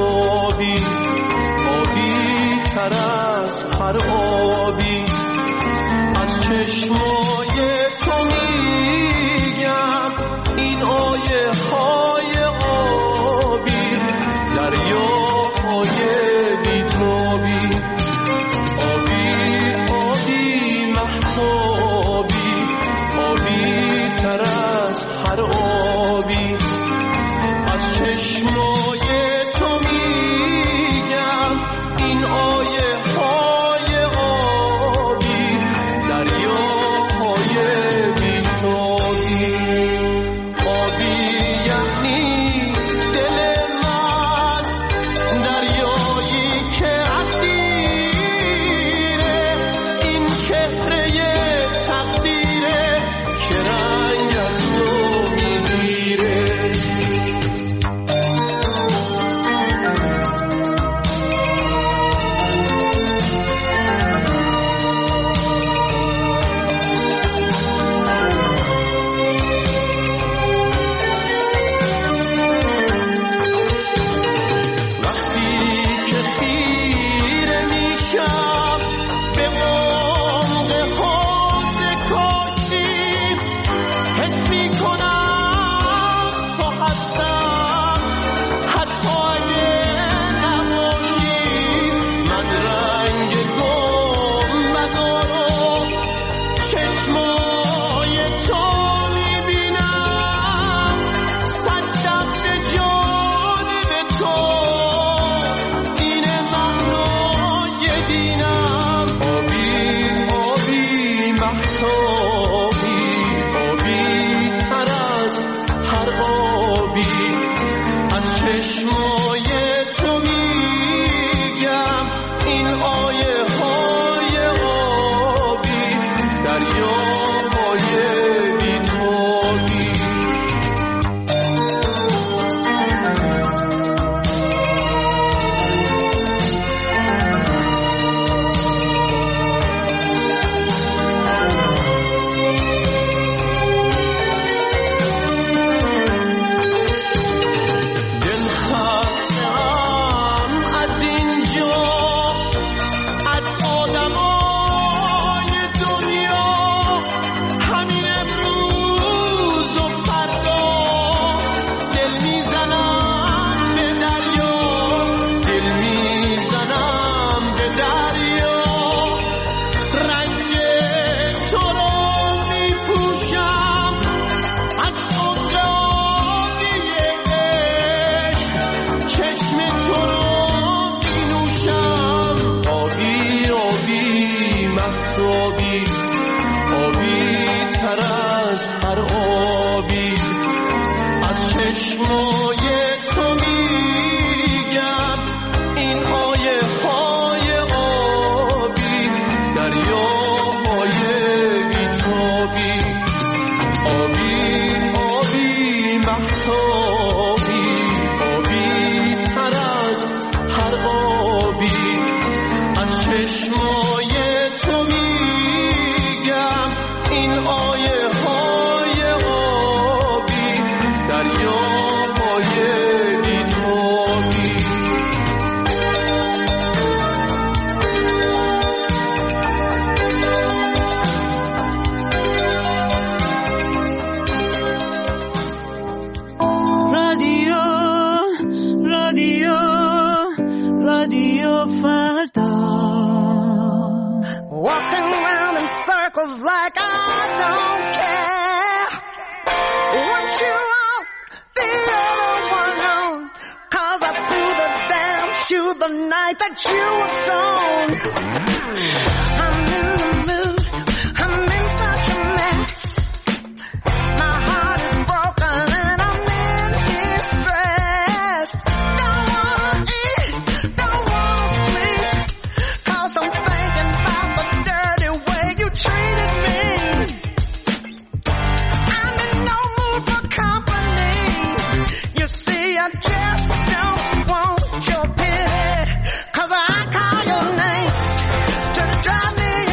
آبی، آبی تر از هر آبی. از چشمای تو میگم این آیه های آبی، دریاهای بیتابی. آبی آبی مهتابی، آبی تر از هر آبی. از چشمای تو میگم این آیه های آبی، دریاهای بیتابی. آبی یعنی دل من، دریایی که اسیره این چهره تقدیره که رنگ از تو میگیره. Cause I call your name to drive me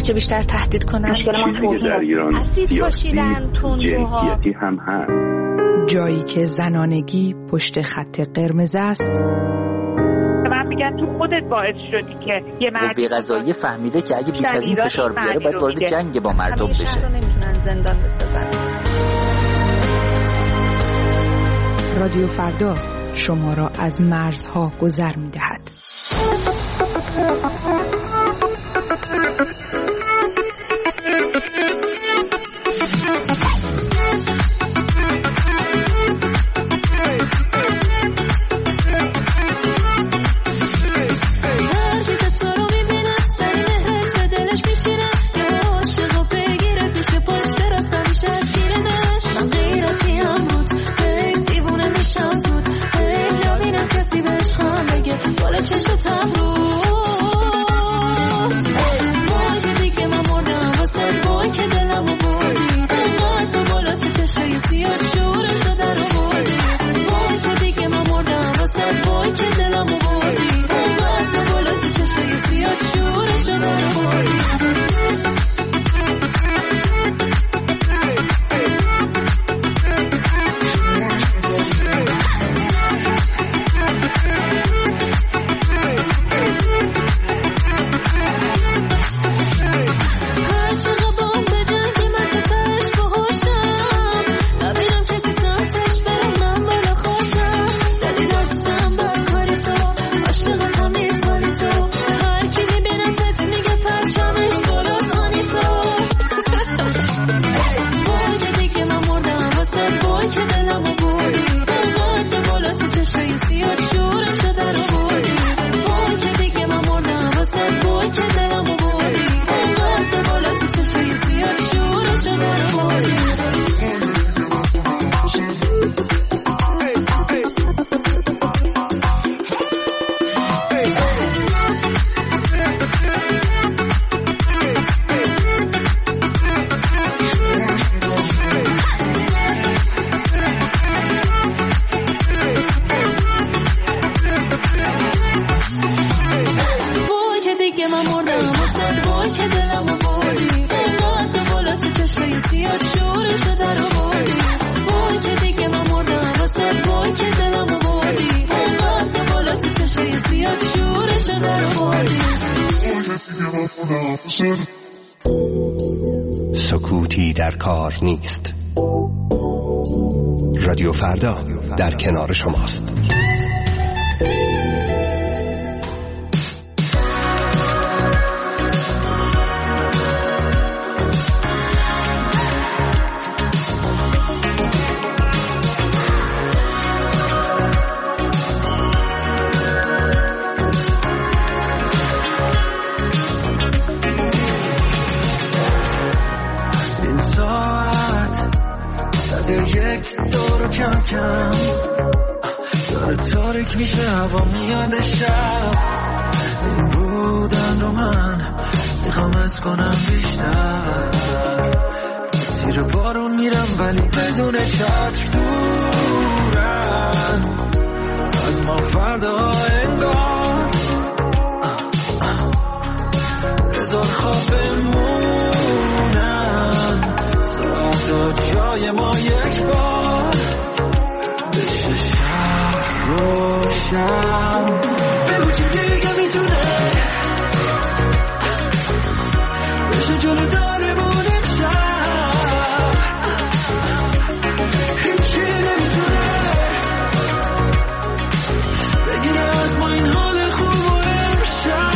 چه بیشتر تهدید کنن. مشکل ما در ایران اسید پاشیدن، تندروها، جنسیتی هم هست. جایی که زنانگی پشت خط قرمز است. من میگم تو خودت باعث شدی که یه قوه قضاییه فهمیده که اگه بیش از این فشار بیاره باید وارد جنگ با مردم بشه. شهر رو نمیتونن زندان بسازن. رادیو فردا شما را از مرزها گذر می‌دهد. سکوتی در کار نیست. رادیو فردا در کنار شماست. کم کم داره تاریک میشه، هوا میاد شب. این بودن رو من میخوام از کنم بیشتر. زیر بارون میرم ولی بدون چتر، دورن از ما فردا انگار. بذار خواب بمونن ساعتا جای ما یک بار بشه شب روشن. بگو چی دیگه میتونه بشه جلو دارمون امشب. هیچی نمیتونه بگیره از ما این حال خوب و امشب.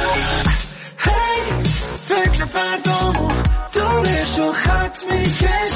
فکر فردامو دورشو خط میکشم.